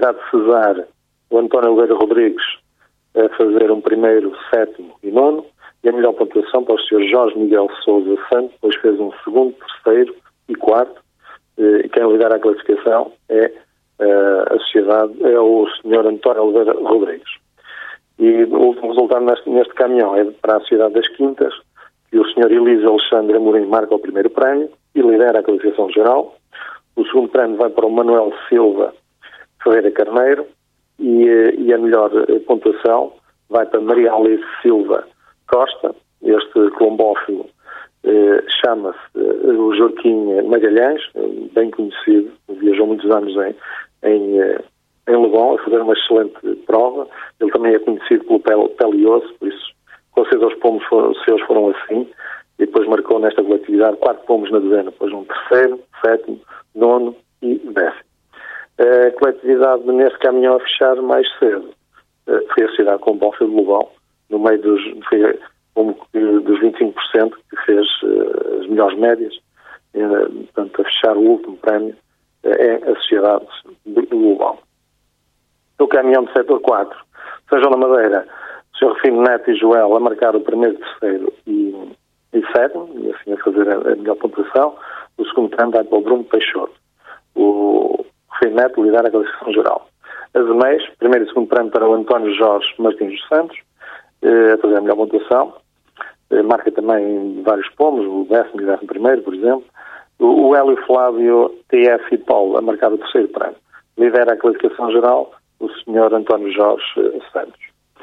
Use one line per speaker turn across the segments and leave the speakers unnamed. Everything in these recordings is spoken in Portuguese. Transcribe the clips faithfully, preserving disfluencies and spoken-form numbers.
Cidade de Cesar, o António Oliveira Rodrigues a fazer um primeiro, sétimo e nono, e a melhor pontuação para o senhor Jorge Miguel Sousa Santos, depois fez um segundo, terceiro e quarto, e quem lidera a classificação é a sociedade, é o senhor António Oliveira Rodrigues. E o último resultado neste, neste caminhão é para a Sociedade das Quintas, que o senhor Elísio Alexandre Amorim marca o primeiro prémio e lidera a classificação geral. O segundo prémio vai para o Manuel Silva Ferreira Carneiro e, e a melhor pontuação vai para Maria Alice Silva Costa. Este colombófilo eh, chama-se eh, o Joaquim Magalhães, bem conhecido, viajou muitos anos em, em, em Leblon a fazer uma excelente prova. Ele também é conhecido pelo pele, pele e osso, por isso, com certeza os pomos foram, os seus foram assim, e depois marcou nesta coletividade quatro pomos na dezena, depois um terceiro, sétimo, nono e décimo. A coletividade neste caminhão a fechar mais cedo foi a cidade com o Bófilo de Lobão, no meio dos, foi, um, dos vinte e cinco por cento que fez uh, as melhores médias, uh, portanto a fechar o último prémio uh, é a sociedade de Lobão. No caminhão de setor quatro, São João da Madeira, o senhor Rufino Neto e Joel a marcar o primeiro, terceiro e, e sétimo, e assim a fazer a, a melhor pontuação. O segundo prémio vai para o Bruno Peixoto. O Rufino Neto lidera a classificação geral. As EMEIs, primeiro e segundo prémio para o António Jorge Martins dos Santos, a fazer a melhor pontuação. Marca também vários pomos, o décimo e o décimo primeiro, por exemplo. O Hélio Flávio T F e Paulo a marcar o terceiro prémio. Lidera a classificação geral o senhor António Jorge Santos.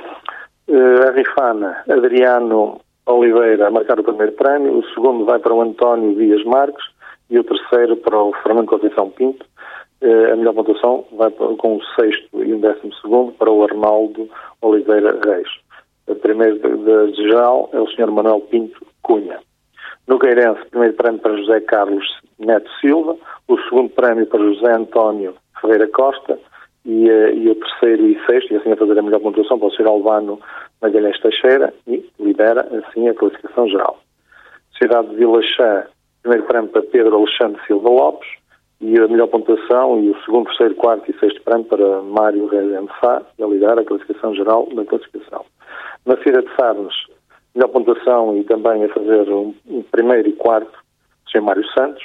A Rifana, Adriano Oliveira a marcar o primeiro prémio. O segundo vai para o António Dias Marques e o terceiro para o Fernando Conceição Pinto. A melhor pontuação vai com o sexto e o décimo segundo para o Arnaldo Oliveira Reis. O primeiro de geral é o senhor Manuel Pinto Cunha. No Queirense, primeiro prémio para José Carlos Neto Silva, o segundo prémio para José António Ferreira Costa e, e o terceiro e sexto, e assim a fazer a melhor pontuação para o senhor Albano Magalhães Teixeira e lidera assim a classificação geral. Cidade de Vila Chã, primeiro prémio para Pedro Alexandre Silva Lopes e a melhor pontuação e o segundo, terceiro, quarto e sexto prémio para Mário Rezende Sá, a lidera a classificação geral da classificação. Na Feira de Sarnes, melhor pontuação e também a fazer um, um primeiro e quarto, o senhor Mário Santos.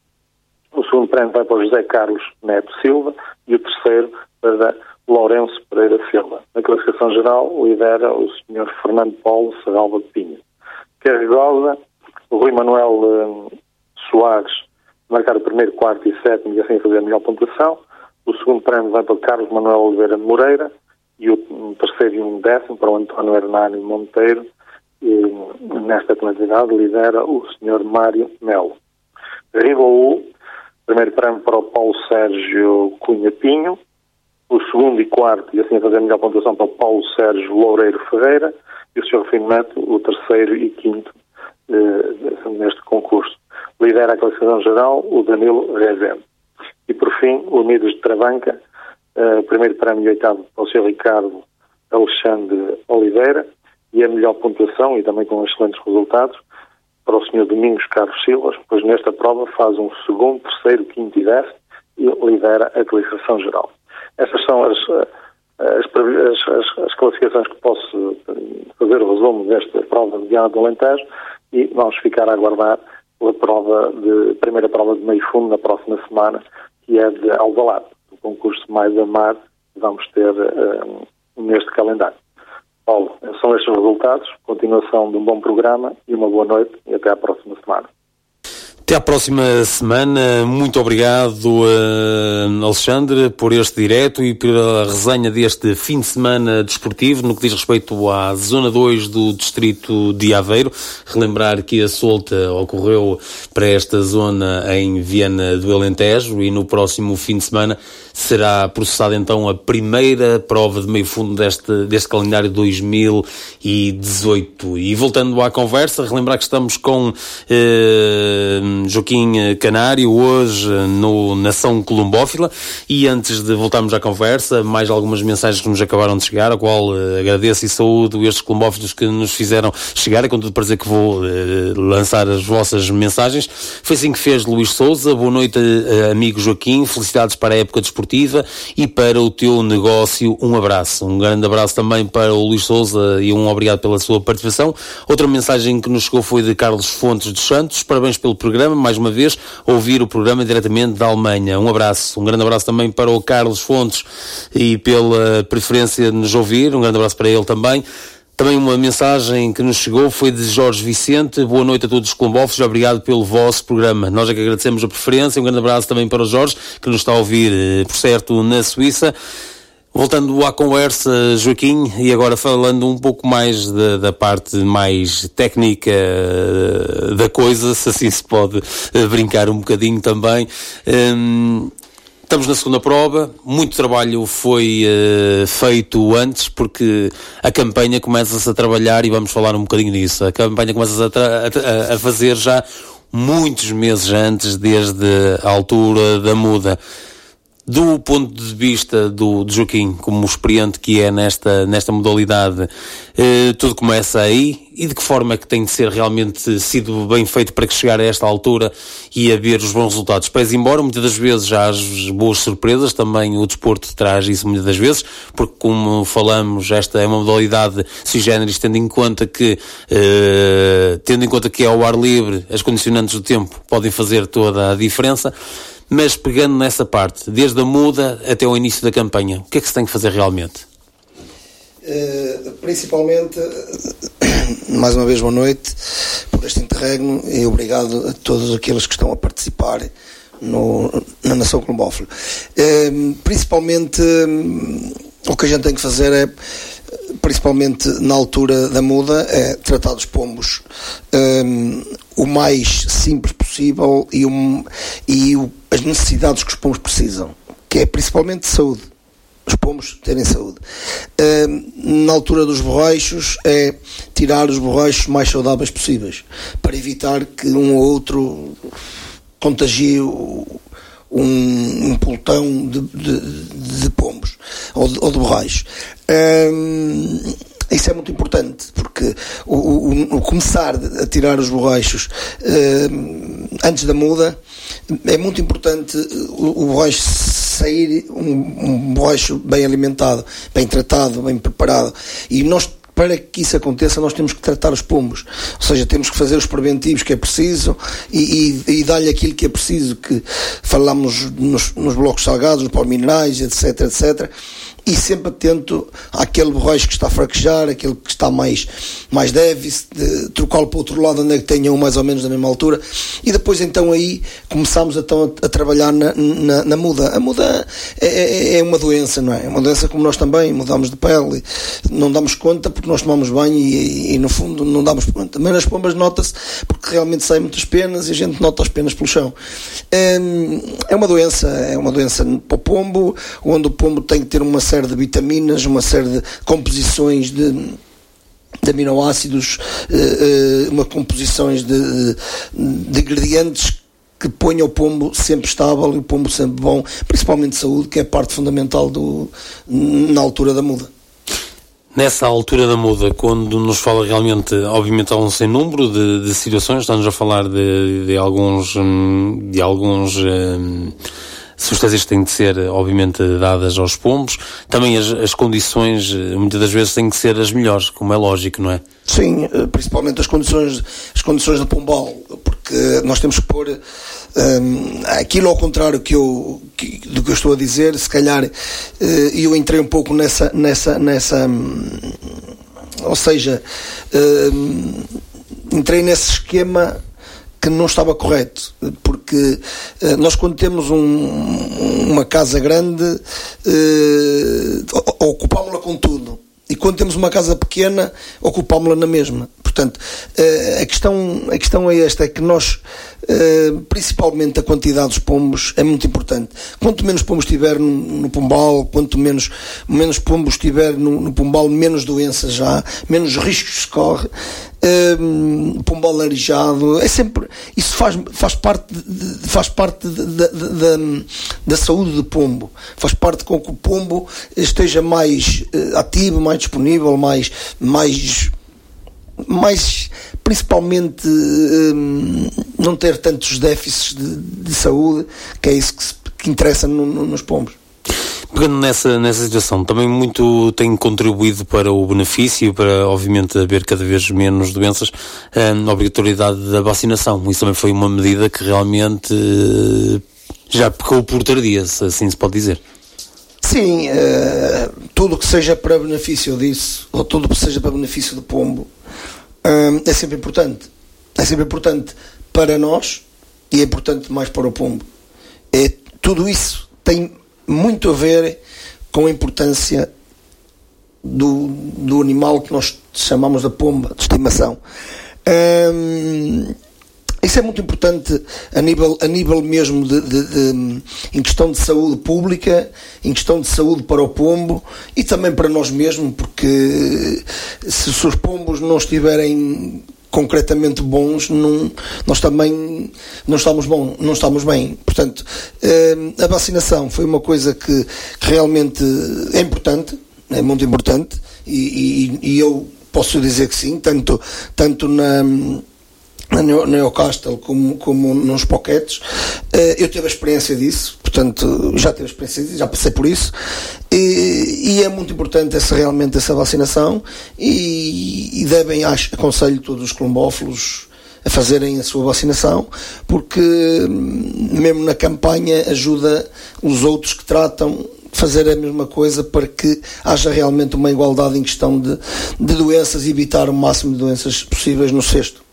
O segundo prémio vai para o José Carlos Neto Silva e o terceiro para Lourenço Pereira Silva. Na classificação geral, lidera o senhor Fernando Paulo Serralva de Pinho. Carregosa, o Rui Manuel um, Soares marcar o primeiro, quarto e sétimo e assim fazer a melhor pontuação. O segundo prémio vai para Carlos Manuel Oliveira Moreira e o um terceiro e um décimo para o António Hernani Monteiro. E nesta tonalidade lidera o senhor Mário Melo. Ribaú, primeiro prémio para o Paulo Sérgio Cunha Pinho, o segundo e quarto, e assim a fazer a melhor pontuação para o Paulo Sérgio Loureiro Ferreira, e o senhor Rufino Neto, o terceiro e quinto eh, neste concurso. Lidera a classificação geral o Danilo Rezende. E por fim, o Unidos de Travanca, uh, primeiro prémio e oitavo para o senhor Ricardo Alexandre Oliveira, e a melhor pontuação, e também com excelentes resultados, para o senhor Domingos Carlos Silva, pois nesta prova faz um segundo, terceiro, quinto e décimo e lidera a classificação geral. Estas são as, as, as, as classificações que posso fazer o resumo desta prova de Viana do Alentejo, e vamos ficar a aguardar a prova de, a primeira prova de meio fundo na próxima semana, que é de Alvalade, o concurso mais a mar que vamos ter uh, neste calendário. Paulo, são estes os resultados, continuação de um bom programa e uma boa noite e até à próxima semana.
Até à próxima semana. Muito obrigado, uh, Alexandre, por este direto e pela resenha deste fim de semana desportivo no que diz respeito à Zona dois do Distrito de Aveiro. Relembrar que a solta ocorreu para esta zona em Viana do Alentejo e no próximo fim de semana será processada então a primeira prova de meio fundo deste, deste calendário dois mil e dezoito. E voltando à conversa, relembrar que estamos com... Uh, uh, Joaquim Canário, hoje no Nação Colombófila. E antes de voltarmos à conversa, mais algumas mensagens que nos acabaram de chegar, a qual uh, agradeço e saúdo estes colombófilos que nos fizeram chegar. É com todo prazer que vou uh, lançar as vossas mensagens. Foi assim que fez Luís Souza. Boa noite, uh, amigo Joaquim. Felicidades para a época desportiva e para o teu negócio. Um abraço. Um grande abraço também para o Luís Souza e um obrigado pela sua participação. Outra mensagem que nos chegou foi de Carlos Fontes dos Santos. Parabéns pelo programa, mais uma vez, ouvir o programa diretamente da Alemanha. Um abraço, um grande abraço também para o Carlos Fontes e pela preferência de nos ouvir. Um grande abraço para ele também. Também uma mensagem que nos chegou foi de Jorge Vicente. Boa noite a todos os colombófilos, obrigado pelo vosso programa. Nós é que agradecemos a preferência. Um grande abraço também para o Jorge, que nos está a ouvir, por certo, na Suíça. Voltando à conversa, Joaquim, e agora falando um pouco mais da, da parte mais técnica da coisa, se assim se pode brincar um bocadinho também. Um, estamos na segunda prova, muito trabalho foi uh, feito antes, porque a campanha começa-se a trabalhar, e vamos falar um bocadinho disso, a campanha começa-se a, tra- a, a fazer já muitos meses antes, desde a altura da muda. Do ponto de vista do, do Joaquim, como experiente que é nesta, nesta modalidade, eh, tudo começa aí, e de que forma é que tem de ser realmente sido bem feito para que chegar a esta altura e a ver os bons resultados? Pese embora muitas das vezes já as boas surpresas, também o desporto traz isso muitas das vezes, porque como falamos, esta é uma modalidade sui generis, tendo em conta que, eh, tendo em conta que é ao ar livre, as condicionantes do tempo podem fazer toda a diferença. Mas pegando nessa parte, desde a muda até o início da campanha, o que é que se tem que fazer realmente?
Uh, principalmente, mais uma vez boa noite por este interregno e obrigado a todos aqueles que estão a participar no, na Nação Colombófila. Uh, principalmente, um, o que a gente tem que fazer é, principalmente na altura da muda, é tratar dos pombos um, o mais simples possível e, um, e o, as necessidades que os pombos precisam, que é principalmente saúde, os pombos terem saúde. Um, na altura dos borrachos é tirar os borrachos mais saudáveis possíveis, para evitar que um ou outro contagie um, um pelotão de, de, de pombos ou de, ou de borrachos. Um, Isso é muito importante, porque o, o, o começar a tirar os borrachos uh, antes da muda é muito importante. O, o borracho sair, um, um borracho bem alimentado, bem tratado, bem preparado, e nós, para que isso aconteça, nós temos que tratar os pombos, ou seja, temos que fazer os preventivos que é preciso e, e, e dar-lhe aquilo que é preciso, que falamos nos, nos blocos salgados, nos pós-minerais, etc, etcétera, e sempre atento àquele borracho que está a fraquejar, aquele que está mais, mais déficit, de trocá-lo para o outro lado onde é que tenha um mais ou menos da mesma altura, e depois então aí começamos então a, a trabalhar na, na, na muda. A muda é, é, é uma doença, não é? É uma doença como nós também, mudamos de pele, não damos conta porque nós tomamos banho e, e, e no fundo não damos conta, mas nas pombas nota-se porque realmente saem muitas penas e a gente nota as penas pelo chão. É, é uma doença, é uma doença para o pombo, onde o pombo tem que ter uma série de vitaminas, uma série de composições de, de aminoácidos, uma composições de, de ingredientes que ponham o pombo sempre estável e o pombo sempre bom, principalmente saúde, que é a parte fundamental do, na altura da muda.
Nessa altura da muda, quando nos fala realmente, obviamente há um sem número de, de situações, estamos a falar de, de alguns, de alguns um, substâncias que têm de ser, obviamente, dadas aos pombos. Também as, as condições, muitas das vezes, têm que ser as melhores, como é lógico, não é?
Sim, principalmente as condições, as condições do pombal, porque nós temos que pôr um, aquilo ao contrário que eu, que, do que eu estou a dizer. Se calhar uh, eu entrei um pouco nessa, nessa, nessa um, ou seja, um, entrei nesse esquema que não estava correto, porque uh, nós quando temos um, uma casa grande uh, ocupámos-la com tudo, e quando temos uma casa pequena ocupámos-la na mesma. Portanto, uh, a, questão, a questão é esta, é que nós uh, principalmente a quantidade dos pombos é muito importante. Quanto menos pombos tiver no, no pombal, quanto menos, menos pombos tiver no, no pombal, menos doenças já, menos riscos se corre. Um, pombal larijado, é sempre, isso faz, faz parte, de, faz parte de, de, de, de, da saúde do pombo, faz parte com que o pombo esteja mais uh, ativo, mais disponível, mais, mais, mais principalmente um, não ter tantos déficits de, de saúde, que é isso que, se, que interessa no, no, nos pombos.
Pegando nessa, nessa situação, também muito tem contribuído para o benefício, para obviamente haver cada vez menos doenças, a obrigatoriedade da vacinação. Isso também foi uma medida que realmente já pecou por tardia, assim se pode dizer.
Sim, uh, tudo o que seja para benefício disso, ou tudo o que seja para benefício do pombo, uh, é sempre importante. É sempre importante para nós e é importante mais para o pombo. É, tudo isso tem muito a ver com a importância do, do animal que nós chamamos de pomba, de estimação. Hum, isso é muito importante a nível, a nível mesmo de, de, de, em questão de saúde pública, em questão de saúde para o pombo e também para nós mesmos, porque se, se os pombos não estiverem concretamente bons, não, nós também não estamos, bom, não estamos bem. Portanto, a vacinação foi uma coisa que, que realmente é importante, é muito importante, e, e, e eu posso dizer que sim, tanto, tanto na, na Neocastle como, como nos poquetes. Eu tive a experiência disso, portanto, já tive a experiência disso, já passei por isso, e, e é muito importante essa, realmente essa vacinação, e, e devem, acho, aconselho todos os colombófilos a fazerem a sua vacinação, porque mesmo na campanha ajuda os outros que tratam a fazer a mesma coisa para que haja realmente uma igualdade em questão de, de doenças e evitar o máximo de doenças possíveis no cesto.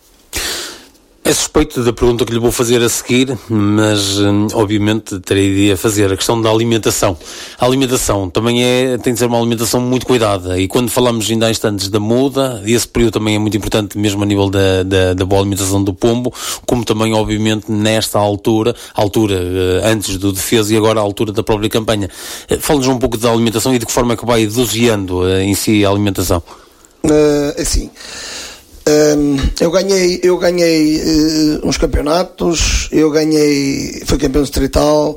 É suspeito da pergunta que lhe vou fazer a seguir, mas hum, obviamente terei de fazer a questão da alimentação. A alimentação também é, tem de ser uma alimentação muito cuidada, e quando falamos ainda há instantes da muda, esse período também é muito importante mesmo a nível da, da, da boa alimentação do pombo, como também obviamente nesta altura, altura uh, antes do defesa e agora a altura da própria campanha. Uh, Fala-nos um pouco da alimentação e de que forma é que vai doseando uh, em si a alimentação.
Uh, assim... Um, eu ganhei, eu ganhei uh, uns campeonatos, eu ganhei, fui campeão distrital,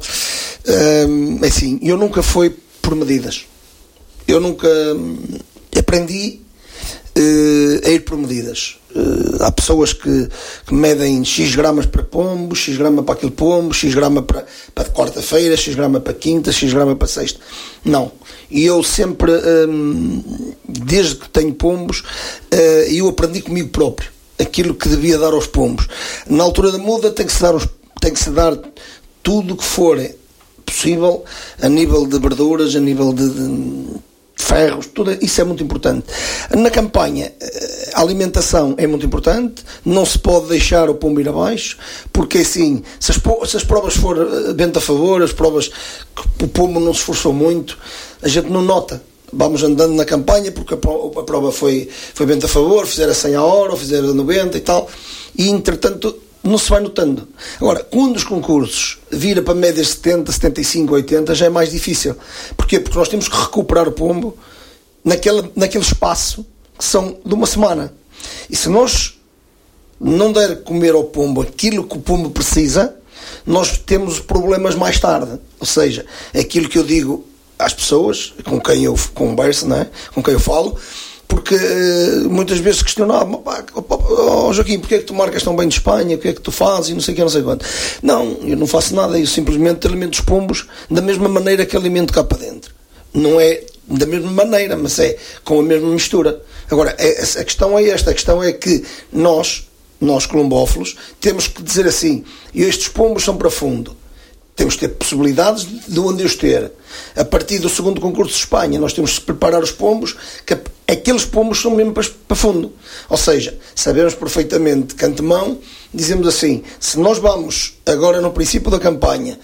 um, assim, eu nunca fui por medidas, eu nunca um, aprendi uh, a ir por medidas. Uh, há pessoas que, que medem X gramas para pombo, X grama para aquele pombo, X grama para, para quarta-feira, X grama para quinta, X grama para sexta. Não. E eu sempre, hum, desde que tenho pombos, uh, eu aprendi comigo próprio aquilo que devia dar aos pombos. Na altura da muda tem que se dar, os, tem que se dar tudo o que for possível a nível de verduras, a nível de, de ferros, tudo isso é muito importante. Na campanha, a alimentação é muito importante, não se pode deixar o pombo ir abaixo, porque assim, se as, se as provas forem vento a favor, as provas que o pombo não se esforçou muito, a gente não nota. Vamos andando na campanha porque a prova, a prova foi, foi vento a favor, fizeram a cem a hora, ou fizeram a noventa e tal, e entretanto não se vai notando. Agora, quando os concursos vira para médias setenta, setenta e cinco, oitenta, já é mais difícil. Porquê? Porque nós temos que recuperar o pombo naquele, naquele espaço que são de uma semana. E se nós não der comer ao pombo aquilo que o pombo precisa, nós temos problemas mais tarde. Ou seja, aquilo que eu digo às pessoas com quem eu converso, não é? Com quem eu falo, porque uh, muitas vezes questionavam, oh, Joaquim, porque é que tu marcas tão bem de Espanha, o que é que tu fazes e não sei o que, não sei quanto. Não, eu não faço nada, eu simplesmente alimento os pombos da mesma maneira que alimento cá para dentro. Não é da mesma maneira, mas é com a mesma mistura. Agora, é, a questão é esta, a questão é que nós, nós colombófilos, temos que dizer assim, estes pombos são para fundo. Temos que ter possibilidades de onde os ter. A partir do segundo concurso de Espanha, nós temos que preparar os pombos, que aqueles pombos são mesmo para, para fundo. Ou seja, sabemos perfeitamente que antemão, dizemos assim, se nós vamos agora no princípio da campanha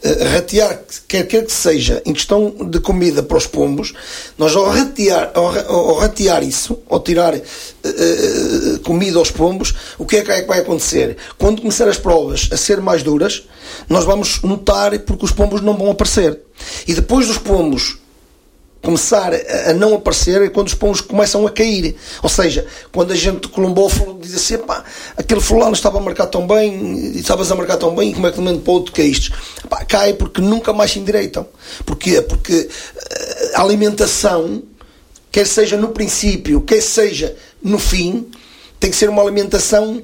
ratear, quer quer que seja, em questão de comida para os pombos, nós ao ratear, ao, ao ratear isso, ao tirar uh, uh, comida aos pombos, o que é que vai acontecer? Quando começar as provas a ser mais duras, nós vamos notar porque os pombos não vão aparecer. E depois dos pombos começar a não aparecer é quando os pombos começam a cair. Ou seja, quando a gente colombófilo diz assim, pá, aquele fulano estava a marcar tão bem, e estavas a marcar tão bem, e como é que de um momento para o outro caíste? Pá, cai porque nunca mais se endireitam. Porquê? Porque a alimentação, quer seja no princípio, quer seja no fim, tem que ser uma alimentação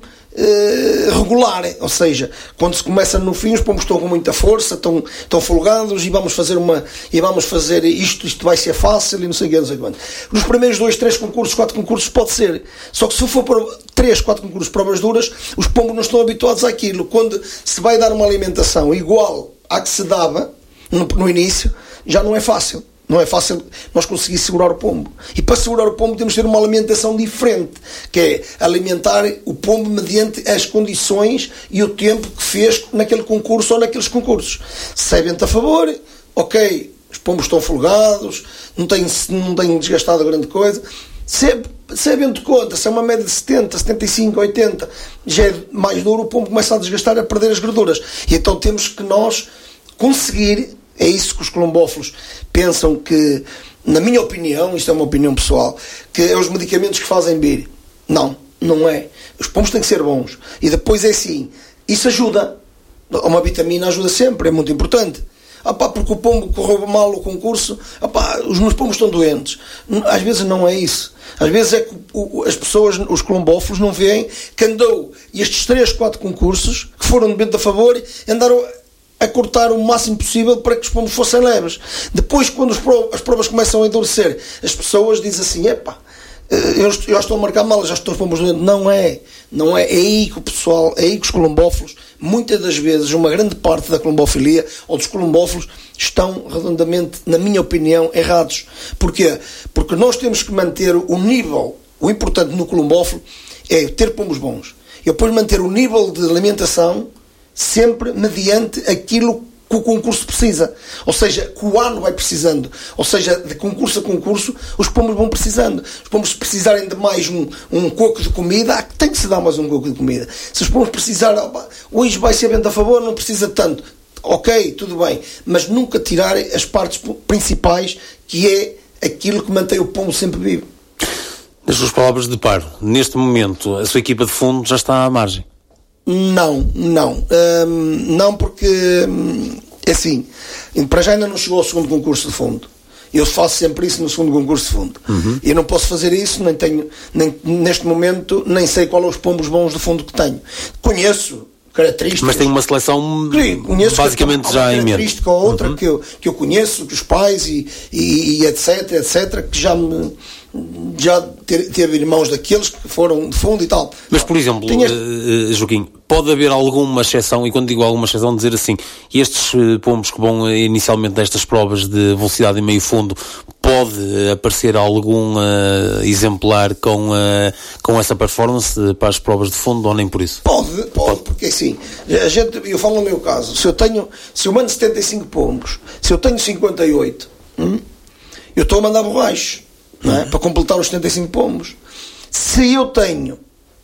Uh, regular, ou seja, quando se começa no fim, os pombos estão com muita força, estão, estão folgados e vamos fazer uma e vamos fazer isto, isto vai ser fácil e não sei o que, não sei quanto. Nos primeiros dois, três concursos, quatro concursos pode ser, só que se for para três, quatro concursos, provas duras, os pombos não estão habituados àquilo. Quando se vai dar uma alimentação igual à que se dava no, no início, já não é fácil. Não é fácil nós conseguir segurar o pombo. E para segurar o pombo temos de ter uma alimentação diferente, que é alimentar o pombo mediante as condições e o tempo que fez naquele concurso ou naqueles concursos. Se é vento a favor, ok, os pombos estão folgados, não têm, não têm desgastado grande coisa. Se é, se é vento contra, se é uma média de setenta, setenta e cinco, oitenta, já é mais duro, o pombo começa a desgastar, a perder as gorduras. E então temos que nós conseguir... É isso que os colombófilos pensam que, na minha opinião, isto é uma opinião pessoal, que é os medicamentos que fazem vir. Não, não é. Os pombos têm que ser bons. E depois é assim, isso ajuda. Uma vitamina ajuda sempre, é muito importante. Ah pá, porque o pombo correu mal o concurso, ah pá, os meus pombos estão doentes. Às vezes não é isso. Às vezes é que o, as pessoas, os colombófilos, não veem que andou estes três, quatro concursos, que foram de vento a favor, andaram... a cortar o máximo possível para que os pombos fossem leves. Depois, quando as provas começam a endurecer, as pessoas dizem assim, epá, eu já estou a marcar mal, já estou os pombos doentes. Não é. Não é. É aí que o pessoal, é aí que os colombófilos, muitas das vezes, uma grande parte da colombofilia, ou dos colombófilos, estão redondamente, na minha opinião, errados. Porquê? Porque nós temos que manter o nível, o importante no colombófilo é ter pombos bons. E depois manter o nível de alimentação sempre mediante aquilo que o concurso precisa. Ou seja, que o ano vai precisando. Ou seja, de concurso a concurso, os pombos vão precisando. Os pombos, se precisarem de mais um, um coco de comida, tem que se dar mais um coco de comida. Se os pombos precisarem, opa, hoje vai ser vento a favor, não precisa tanto. Ok, tudo bem. Mas nunca tirar as partes principais, que é aquilo que mantém o pombo sempre vivo.
Nas suas palavras de paro, neste momento, a sua equipa de fundo já está à margem?
Não, não. Hum, não porque, hum, é assim, para já ainda não chegou ao segundo concurso de fundo. Eu faço sempre isso no segundo concurso de fundo. Uhum. Eu não posso fazer isso, nem tenho, nem, neste momento, nem sei qual é os pombos bons de fundo que tenho. Conheço características.
Mas tem uma seleção Sim, basicamente que, já em mente.
Característica ou outra uhum. que, eu, que eu conheço, que os pais e, e, e etc, etc, que já me... já teve irmãos daqueles que foram de fundo e tal.
Mas, por exemplo, este... uh, Joaquim, pode haver alguma exceção, e quando digo alguma exceção, dizer assim, estes uh, pombos que vão uh, inicialmente destas provas de velocidade em meio fundo, pode uh, aparecer algum uh, exemplar com, uh, com essa performance uh, para as provas de fundo, ou nem por isso?
Pode, pode, pode. Porque assim, a gente, eu falo no meu caso, se eu tenho, se eu mando setenta e cinco pombos, se eu tenho cinquenta e oito, hum, eu estou a mandar borrachos. Não é? Para completar os setenta e cinco pombos. Se eu tenho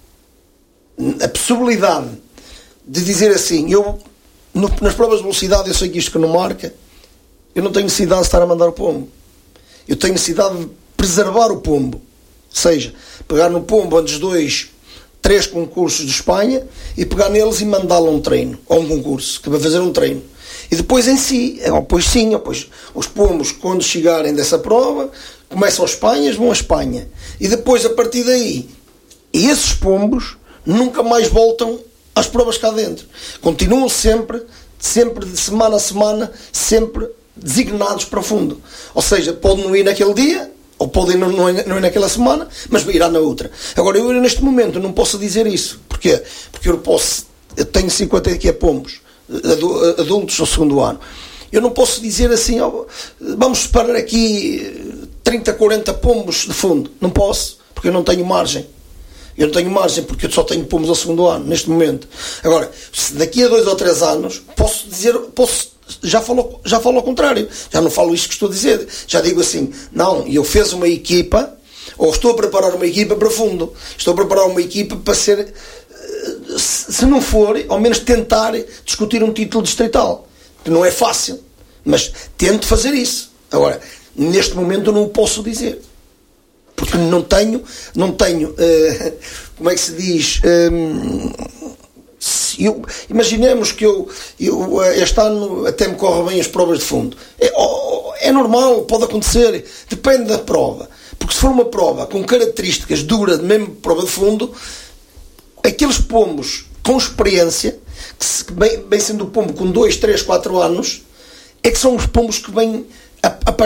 a possibilidade de dizer assim, eu no, nas provas de velocidade eu sei que isto que não marca, eu não tenho necessidade de estar a mandar o pombo. Eu tenho necessidade de preservar o pombo. Ou seja, pegar no pombo antes dois, três concursos de Espanha e pegar neles e mandá-lo a um treino, ou um concurso, que vai fazer um treino. E depois em si, depois sim, depois, os pombos, quando chegarem dessa prova, começam as Espanhas, vão à Espanha. E depois, a partir daí, e esses pombos nunca mais voltam às provas cá dentro. Continuam sempre, sempre de semana a semana, sempre designados para fundo. Ou seja, podem não ir naquele dia, ou podem não, não, ir, não ir naquela semana, mas irá na outra. Agora, eu neste momento não posso dizer isso. Porquê? Porque eu posso, eu tenho cinquenta aqui a pombos, adultos no segundo ano. Eu não posso dizer assim, oh, vamos separar aqui trinta, quarenta pombos de fundo. Não posso, porque eu não tenho margem. Eu não tenho margem, porque eu só tenho pombos ao segundo ano, neste momento. Agora, se daqui a dois ou três anos, posso dizer, posso já falo, já falo ao contrário, já não falo isto que estou a dizer, já digo assim, não, eu fiz uma equipa, ou estou a preparar uma equipa para fundo, estou a preparar uma equipa para ser, se não for, ao menos tentar discutir um título distrital, que não é fácil, mas tento fazer isso. Agora, neste momento eu não o posso dizer, porque não tenho, não tenho, uh, como é que se diz... Um, Eu, imaginemos que eu, eu este ano até me corre bem as provas de fundo. É, é normal, pode acontecer, depende da prova. Porque se for uma prova com características duras, mesmo prova de fundo, aqueles pombos com experiência, que se, bem, bem sendo o pombo com dois, três, quatro anos, é que são os pombos que vêm a, a